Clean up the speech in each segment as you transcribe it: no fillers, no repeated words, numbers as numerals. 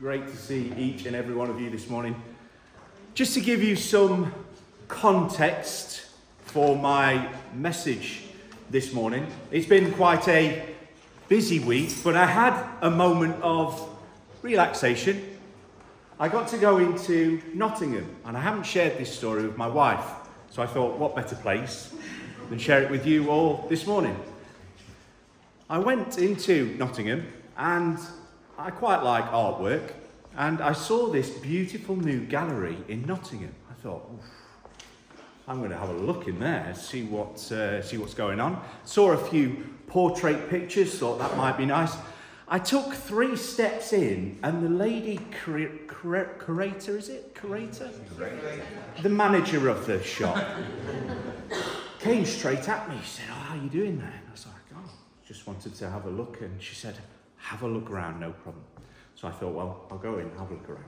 Great to see each and every one of you this morning. Just to give you some context for my message this morning, it's been quite a busy week, but I had a moment of relaxation. I got to go into Nottingham, and I haven't shared this story with my wife, so I thought, what better place than share it with you all this morning. I went into Nottingham, and I quite like artwork, and I saw this beautiful new gallery in Nottingham. I thought, I'm going to have a look in there, see what's going on. Saw a few portrait pictures, thought that might be nice. I took 3 steps in, and the lady curator, is it? Curator? The manager of the shop came straight at me. She said, how are you doing there? And I was like, just wanted to have a look. And she said, have a look around, no problem. So I thought, well, I'll go in and have a look around.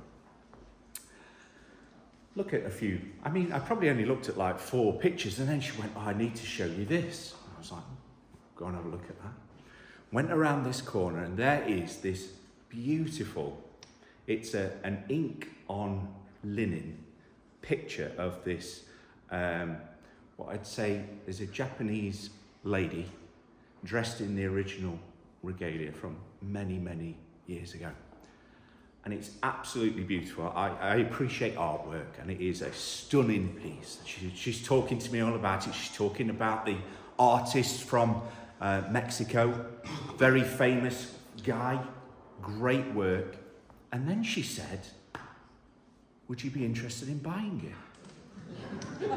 Look at a few. I probably only looked at like 4 pictures, and then she went, I need to show you this. And I was like, go and have a look at that. Went around this corner, and there is this beautiful, it's an ink on linen picture of this, what I'd say is a Japanese lady dressed in the original regalia from many, many years ago. And it's absolutely beautiful. I appreciate artwork, and it is a stunning piece. She's talking to me all about it. She's talking about the artist from Mexico, very famous guy, great work. And then she said, would you be interested in buying it?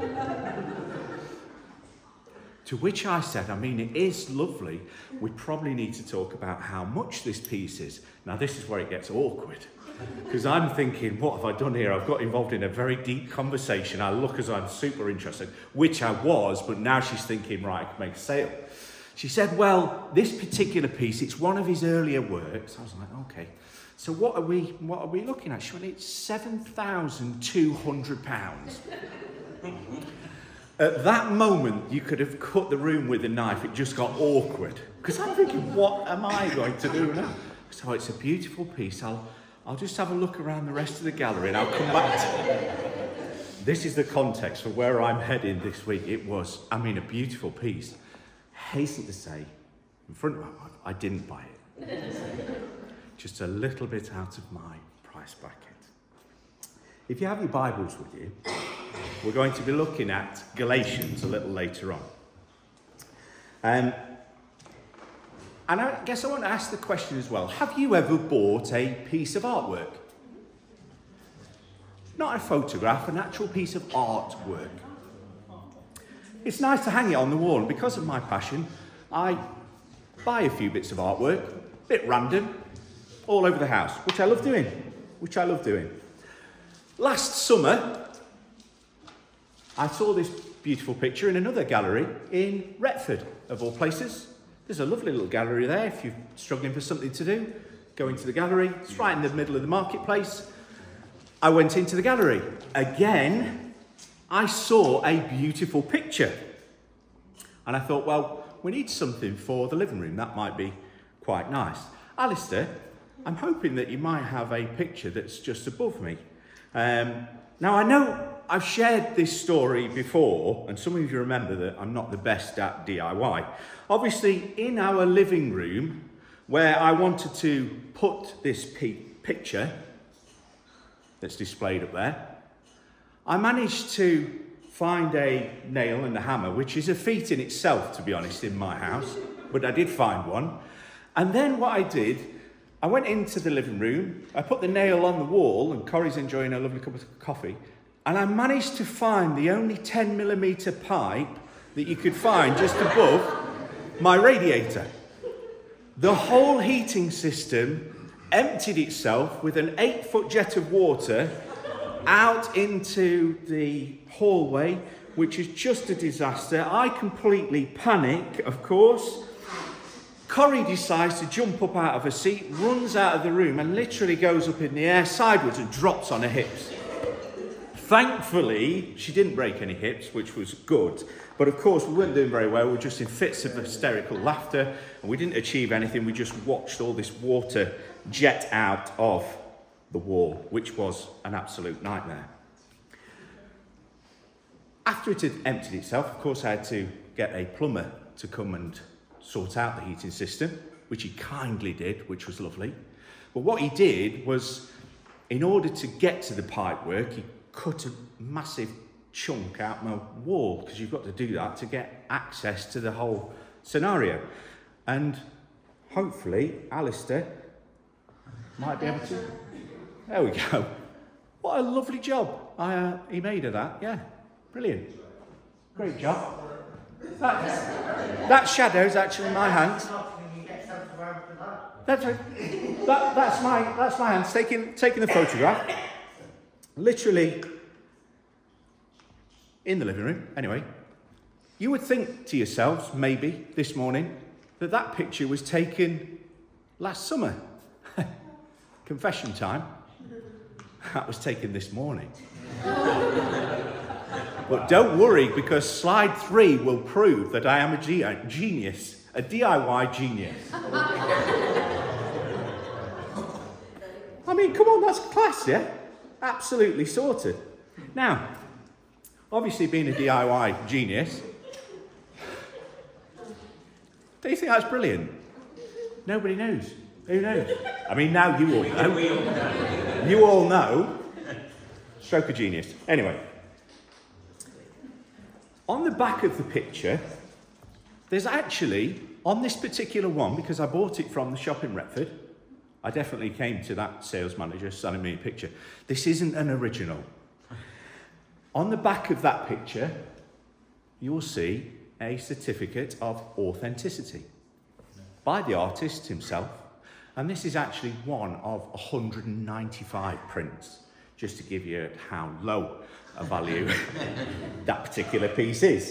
To which I said, it is lovely. We probably need to talk about how much this piece is. Now, this is where it gets awkward, because I'm thinking, what have I done here? I've got involved in a very deep conversation. I look as though I'm super interested, which I was, but now she's thinking, right, I can make a sale. She said, well, this particular piece, it's one of his earlier works. I was like, okay. So what are we looking at? She went, it's £7,200. At that moment, you could have cut the room with a knife. It just got awkward. Because I'm thinking, what am I going to do now? So it's a beautiful piece. I'll just have a look around the rest of the gallery and I'll come back to it. This is the context for where I'm heading this week. It was, a beautiful piece. Hasten to say, in front of my wife, I didn't buy it. Just a little bit out of my price bracket. If you have your Bibles with you, we're going to be looking at Galatians a little later on. And I guess I want to ask the question as well. Have you ever bought a piece of artwork? Not a photograph, an actual piece of artwork. It's nice to hang it on the wall, and because of my passion, I buy a few bits of artwork, a bit random, all over the house, which I love doing. Last summer, I saw this beautiful picture in another gallery in Retford, of all places. There's a lovely little gallery there. If you're struggling for something to do, go into the gallery. It's right in the middle of the marketplace. I went into the gallery. Again, I saw a beautiful picture. And I thought, well, we need something for the living room. That might be quite nice. Alistair, I'm hoping that you might have a picture that's just above me. Now, I know I've shared this story before, and some of you remember that I'm not the best at DIY. Obviously, in our living room, where I wanted to put this picture that's displayed up there, I managed to find a nail and a hammer, which is a feat in itself, to be honest, in my house, but I did find one. And then what I did, I went into the living room, I put the nail on the wall, and Corrie's enjoying a lovely cup of coffee, and I managed to find the only 10mm pipe that you could find just above my radiator. The whole heating system emptied itself with an 8-foot jet of water out into the hallway, which is just a disaster. I completely panic, of course. Corrie decides to jump up out of her seat, runs out of the room, and literally goes up in the air sideways and drops on her hips. Thankfully, she didn't break any hips, which was good. But of course, we weren't doing very well. We were just in fits of hysterical laughter, and we didn't achieve anything. We just watched all this water jet out of the wall, which was an absolute nightmare. After it had emptied itself, of course, I had to get a plumber to come and sort out the heating system, which he kindly did, which was lovely. But what he did was, in order to get to the pipework, he cut a massive chunk out my wall, because you've got to do that to get access to the whole scenario. And hopefully, Alistair might be able to... There we go. What a lovely job he made of that. Yeah, brilliant. Great job. That shadow's actually my hand. That's my hand taking the photograph. Literally in the living room. Anyway, you would think to yourselves, maybe this morning, that picture was taken last summer. Confession time. That was taken this morning. But don't worry, because slide 3 will prove that I am a genius, a DIY genius. I mean, come on, that's class, yeah? Absolutely sorted. Now, obviously being a DIY genius, do you think that's brilliant? Nobody knows. Who knows? I mean, now you all know. You all know. Stroke of genius. Anyway. On the back of the picture, there's actually, on this particular one, because I bought it from the shop in Retford, I definitely came to that sales manager selling me a picture. This isn't an original. On the back of that picture, you'll see a certificate of authenticity by the artist himself. And this is actually one of 195 prints, just to give you how low a value that particular piece is.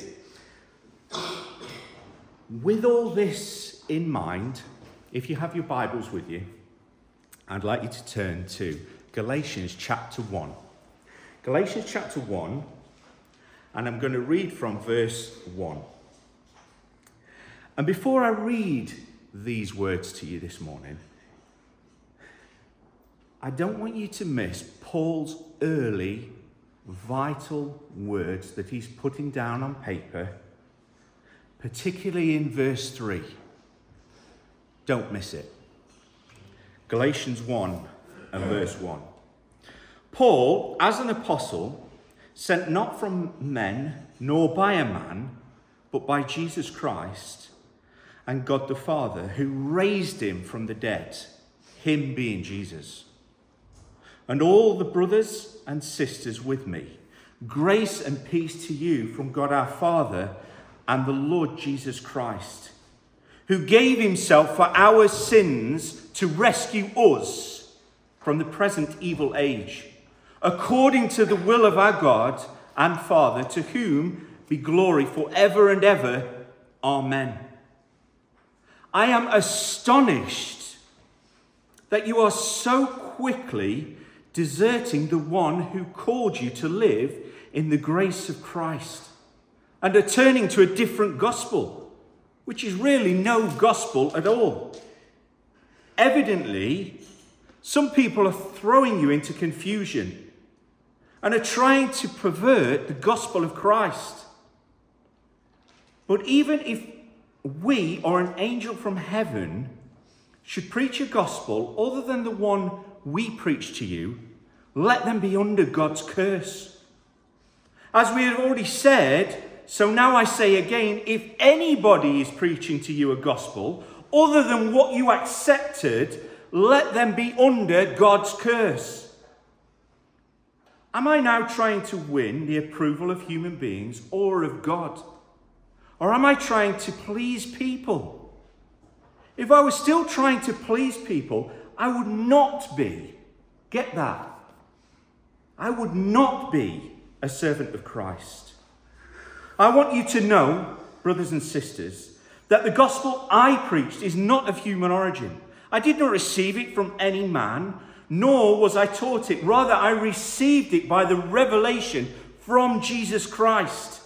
With all this in mind, if you have your Bibles with you, I'd like you to turn to Galatians chapter 1. Galatians chapter 1, and I'm going to read from verse 1. And before I read these words to you this morning, I don't want you to miss Paul's early, vital words that he's putting down on paper, particularly in verse 3. Don't miss it. Galatians 1 and verse 1. Paul, as an apostle, sent not from men, nor by a man, but by Jesus Christ and God the Father, who raised him from the dead, him being Jesus. And all the brothers and sisters with me, grace and peace to you from God our Father and the Lord Jesus Christ, who gave himself for our sins to rescue us from the present evil age, according to the will of our God and Father, to whom be glory forever and ever. Amen. I am astonished that you are so quickly deserting the one who called you to live in the grace of Christ and are turning to a different gospel, which is really no gospel at all. Evidently, some people are throwing you into confusion and are trying to pervert the gospel of Christ. But even if we or an angel from heaven should preach a gospel other than the one we preach to you, let them be under God's curse. As we have already said, so now I say again, if anybody is preaching to you a gospel other than what you accepted, let them be under God's curse. Am I now trying to win the approval of human beings or of God? Or am I trying to please people? If I was still trying to please people, I would not be, get that, I would not be a servant of Christ. I want you to know, brothers and sisters, that the gospel I preached is not of human origin. I did not receive it from any man, nor was I taught it. Rather, I received it by the revelation from Jesus Christ.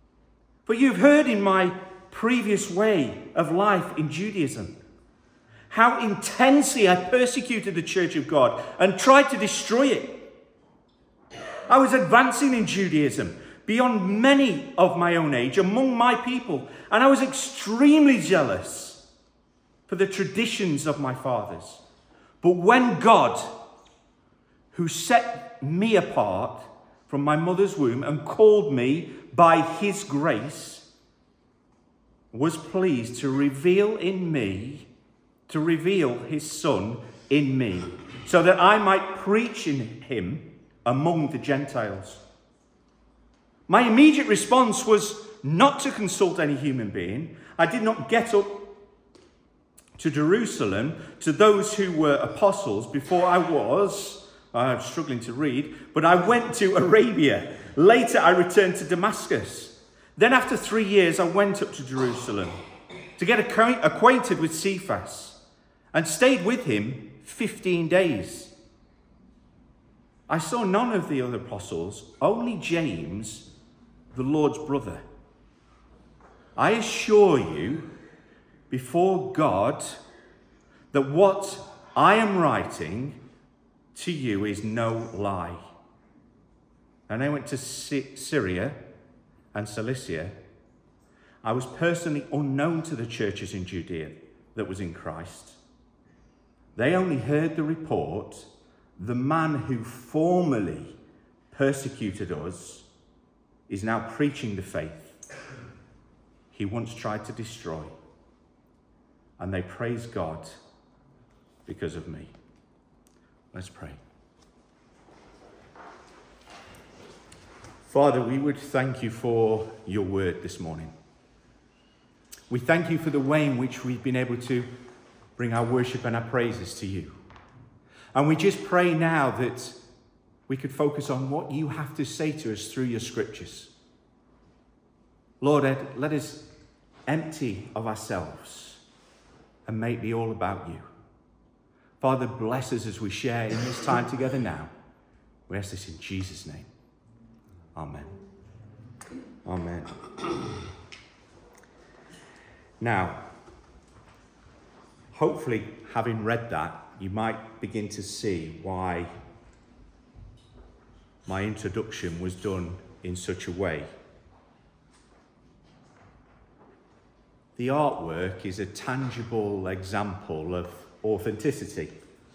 For you've heard in my previous way of life in Judaism how intensely I persecuted the church of God and tried to destroy it. I was advancing in Judaism beyond many of my own age among my people, and I was extremely jealous for the traditions of my fathers. But when God, who set me apart from my mother's womb and called me by his grace, was pleased to reveal his Son in me, so that I might preach in him among the Gentiles. My immediate response was not to consult any human being. I did not get up to Jerusalem to those who were apostles before I'm struggling to read, but I went to Arabia. Later I returned to Damascus. Then after 3 years I went up to Jerusalem to get acquainted with Cephas and stayed with him 15 days. I saw none of the other apostles, only James, the Lord's brother. I assure you before God that what I am writing to you is no lie. And I went to Syria and Cilicia. I was personally unknown to the churches in Judea that was in Christ. They only heard the report. The man who formerly persecuted us is now preaching the faith he once tried to destroy. And they praise God because of me. Let's pray. Father, we would thank you for your word this morning. We thank you for the way in which we've been able to bring our worship and our praises to you. And we just pray now that we could focus on what you have to say to us through your scriptures. Lord, let us empty of ourselves and make it be all about you. Father, bless us as we share in this time together now. We ask this in Jesus' name. Amen. Amen. Now, hopefully, having read that, you might begin to see why my introduction was done in such a way. The artwork is a tangible example of authenticity.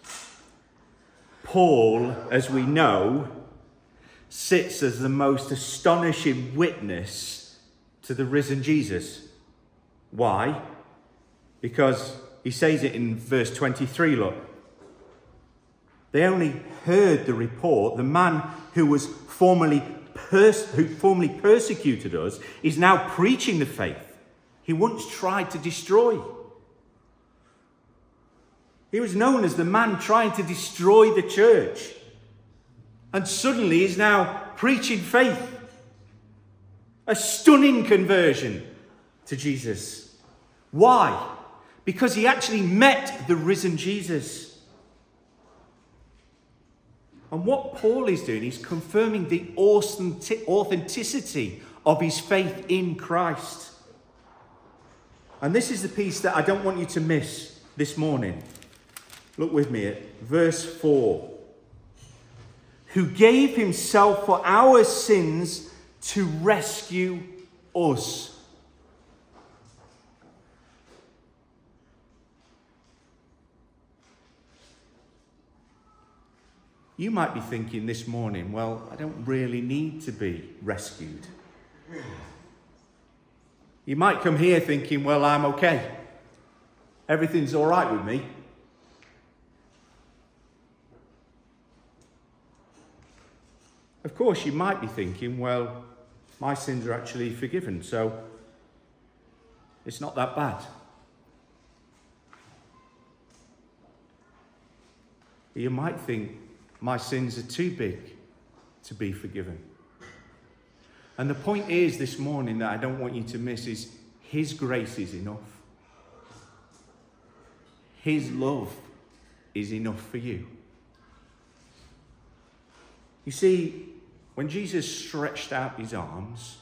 Paul, as we know, sits as the most astonishing witness to the risen Jesus. Why? Because he says it in verse 23, look. They only heard the report. The man who formerly persecuted us is now preaching the faith he once tried to destroy. He was known as the man trying to destroy the church. And suddenly is now preaching faith. A stunning conversion to Jesus. Why? Because he actually met the risen Jesus. And what Paul is doing is confirming the authenticity of his faith in Christ. And this is the piece that I don't want you to miss this morning. Look with me at verse 4. Who gave himself for our sins to rescue us. You might be thinking this morning, well, I don't really need to be rescued. You might come here thinking, well, I'm okay. Everything's all right with me. Of course, you might be thinking, well, my sins are actually forgiven, so it's not that bad. You might think, my sins are too big to be forgiven. And the point is this morning that I don't want you to miss is his grace is enough. His love is enough for you. You see, when Jesus stretched out his arms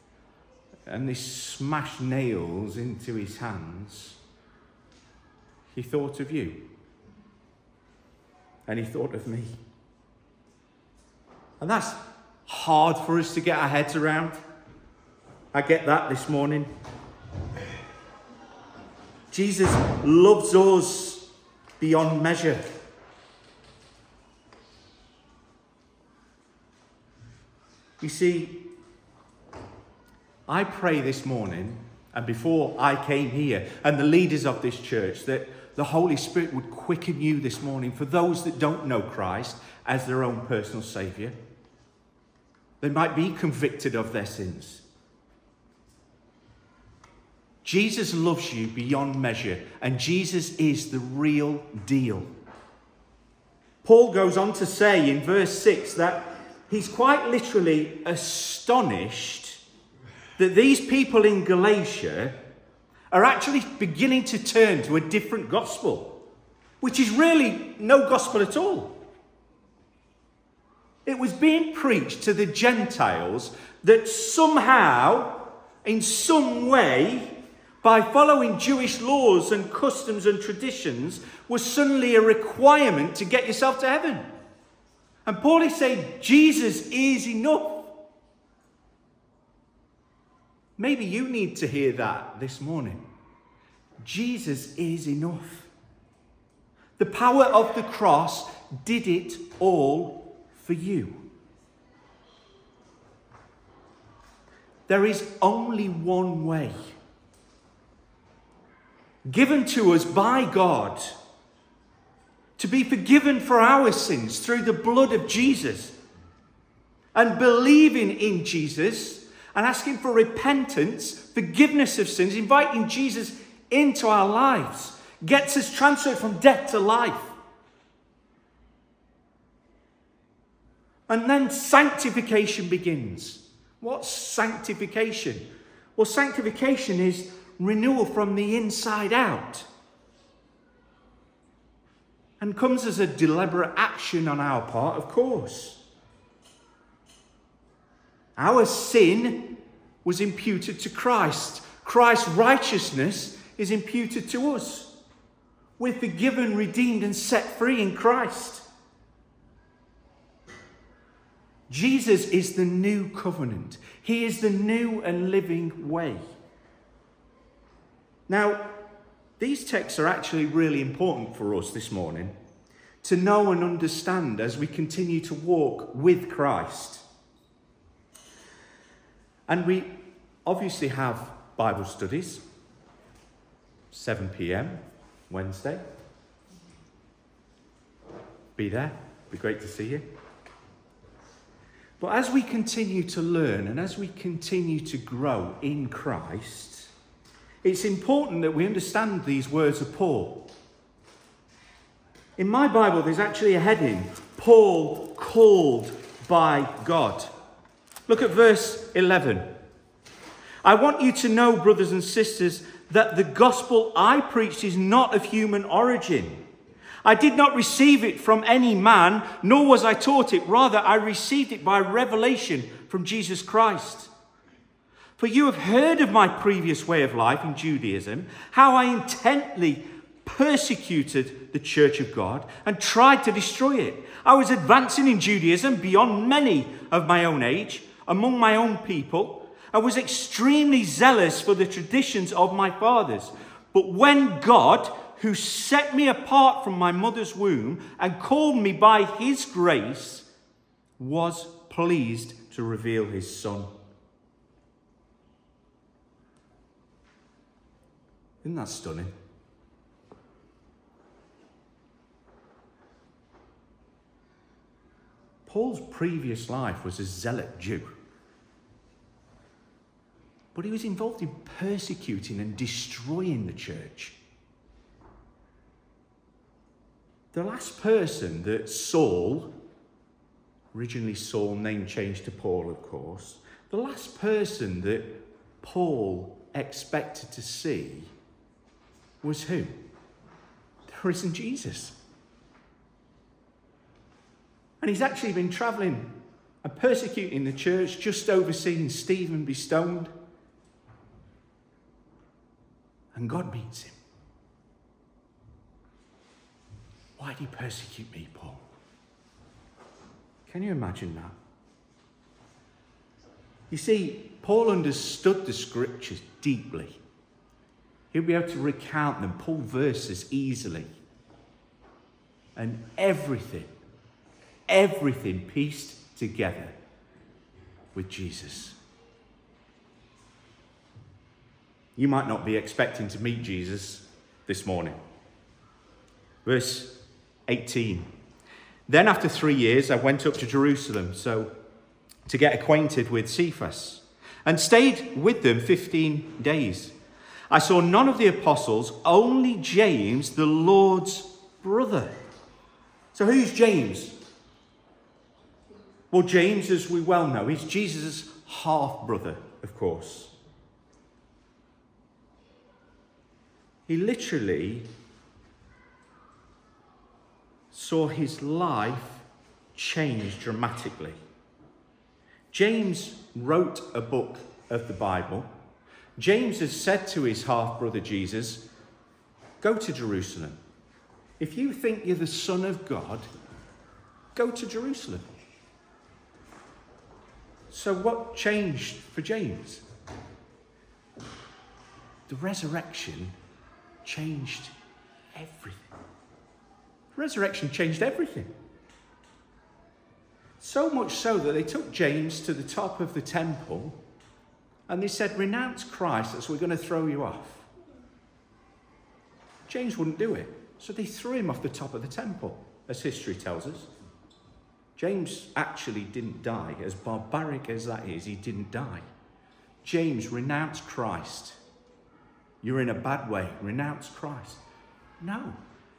and they smashed nails into his hands, He thought of you. And he thought of me. And that's hard for us to get our heads around. I get that this morning. Jesus loves us beyond measure. You see, I pray this morning, and before I came here, and the leaders of this church, that the Holy Spirit would quicken you this morning for those that don't know Christ as their own personal Saviour. They might be convicted of their sins. Jesus loves you beyond measure, and Jesus is the real deal. Paul goes on to say in verse 6 that he's quite literally astonished that these people in Galatia are actually beginning to turn to a different gospel, which is really no gospel at all. It was being preached to the Gentiles that somehow, in some way, by following Jewish laws and customs and traditions, was suddenly a requirement to get yourself to heaven. And Paul is saying, Jesus is enough. Maybe you need to hear that this morning. Jesus is enough. The power of the cross did it all for you. There is only one way given to us by God to be forgiven for our sins through the blood of Jesus, and believing in Jesus and asking for repentance, forgiveness of sins, inviting Jesus into our lives, gets us transferred from death to life. And then sanctification begins. What's sanctification? Well, sanctification is renewal from the inside out, and comes as a deliberate action on our part, of course. Our sin was imputed to Christ. Christ's righteousness is imputed to us. We're forgiven, redeemed, and set free in Christ. Jesus is the new covenant. He is the new and living way. Now, these texts are actually really important for us this morning to know and understand as we continue to walk with Christ. And we obviously have Bible studies, 7 p.m. Wednesday. Be there. Be great to see you. But as we continue to learn and as we continue to grow in Christ, it's important that we understand these words of Paul. In my Bible, there's actually a heading, Paul called by God. Look at verse 11. I want you to know, brothers and sisters, that the gospel I preached is not of human origin. I did not receive it from any man, nor was I taught it. Rather, I received it by revelation from Jesus Christ. For you have heard of my previous way of life in Judaism, how I intently persecuted the church of God and tried to destroy it. I was advancing in Judaism beyond many of my own age, among my own people. I was extremely zealous for the traditions of my fathers. But when God, who set me apart from my mother's womb and called me by his grace, was pleased to reveal his Son. Isn't that stunning? Paul's previous life was a zealot Jew. But he was involved in persecuting and destroying the church. The last person that Saul, originally Saul, name changed to Paul, of course, the last person that Paul expected to see was who? The risen Jesus. And he's actually been travelling and persecuting the church, just overseeing Stephen be stoned. And God meets him. Why do you persecute me, Paul? Can you imagine that? You see, Paul understood the scriptures deeply. He'll be able to recount them, pull verses easily. And everything pieced together with Jesus. You might not be expecting to meet Jesus this morning. Verse 18. Then after 3 years, I went up to Jerusalem to get acquainted with Cephas and stayed with them 15 days. I saw none of the apostles, only James, the Lord's brother. So who's James? Well, James, as we well know, is Jesus' half-brother, of course. He literally saw his life change dramatically. James wrote a book of the Bible. James has said to his half-brother Jesus, go to Jerusalem. If you think you're the Son of God, go to Jerusalem. So what changed for James? The resurrection changed everything. The resurrection changed everything. So much so that they took James to the top of the temple and they said, renounce Christ, as we're going to throw you off. James wouldn't do it. So they threw him off the top of the temple, as history tells us. James actually didn't die. As barbaric as that is, he didn't die. James renounced Christ. You're in a bad way. Renounce Christ. No.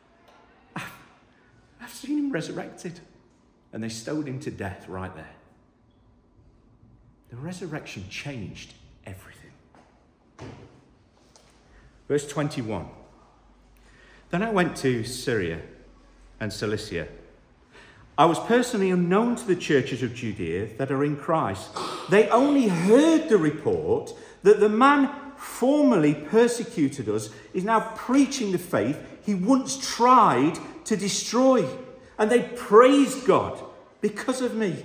I've seen him resurrected. And they stoned him to death right there. The resurrection changed everything. Verse 21. Then I went to Syria and Cilicia. I was personally unknown to the churches of Judea that are in Christ. They only heard the report that the man formerly persecuted us is now preaching the faith he once tried to destroy. And they praised God because of me.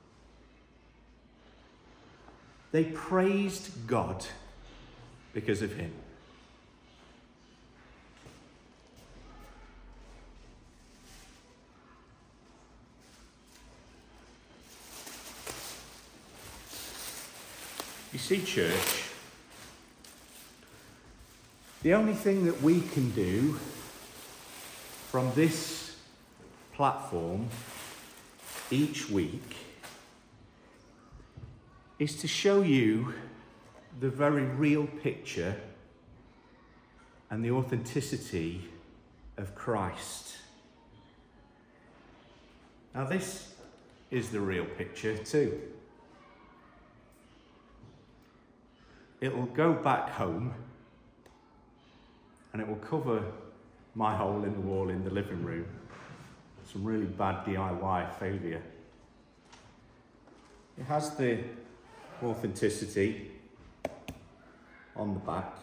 They praised God because of him. You see, church, the only thing that we can do from this platform each week is to show you the very real picture and the authenticity of Christ. Now, this is the real picture too. It will go back home and it will cover my hole in the wall in the living room. Some really bad DIY failure. It has the authenticity on the back.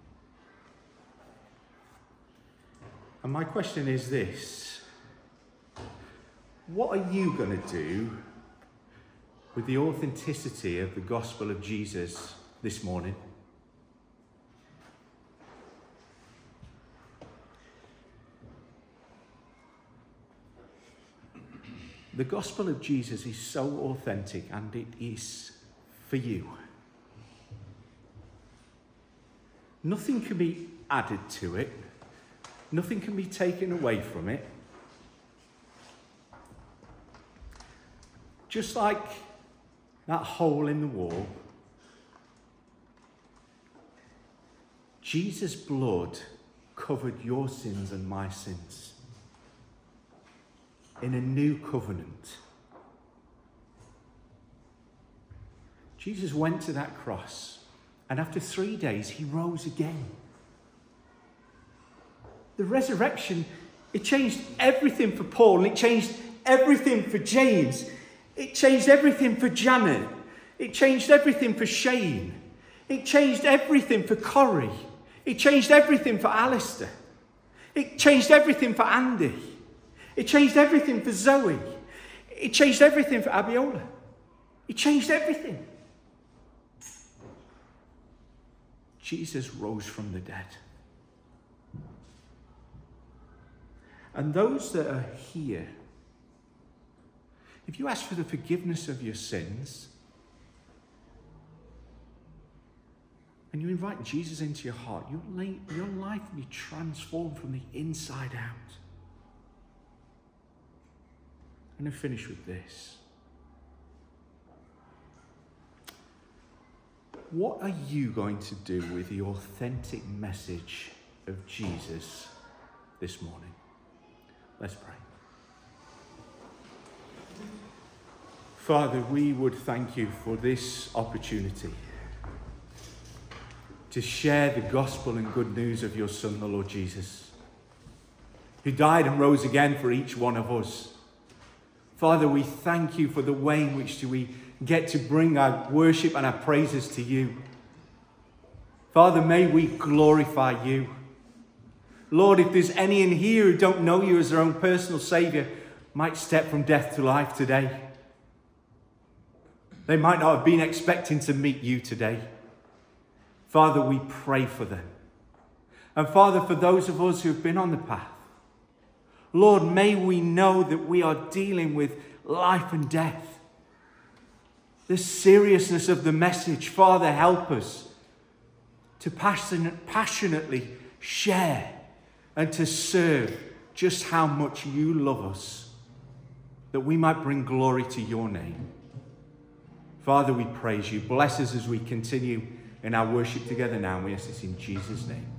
And my question is this: what are you going to do with the authenticity of the gospel of Jesus this morning? The gospel of Jesus is so authentic, and it is for you. Nothing can be added to it. Nothing can be taken away from it. Just like that hole in the wall, Jesus' blood covered your sins and my sins in a new covenant. Jesus went to that cross, and after 3 days, he rose again. The resurrection, it changed everything for Paul, and it changed everything for James. It changed everything for Janet. It changed everything for Shane. It changed everything for Corrie. It changed everything for Alistair. It changed everything for Andy. It changed everything for Zoe. It changed everything for Abiola. It changed everything. Jesus rose from the dead. And those that are here, if you ask for the forgiveness of your sins, and you invite Jesus into your heart, your life will be transformed from the inside out. I'm going to finish with this. What are you going to do with the authentic message of Jesus this morning? Let's pray. Father, we would thank you for this opportunity to share the gospel and good news of your Son, the Lord Jesus, who died and rose again for each one of us. Father, we thank you for the way in which we get to bring our worship and our praises to you. Father, may we glorify you. Lord, if there's any in here who don't know you as their own personal Saviour, might step from death to life today. They might not have been expecting to meet you today. Father, we pray for them. And Father, for those of us who have been on the path, Lord, may we know that we are dealing with life and death. The seriousness of the message. Father, help us to passionately share and to serve just how much you love us, that we might bring glory to your name. Father, we praise you. Bless us as we continue in our worship together now. We ask this in Jesus' name.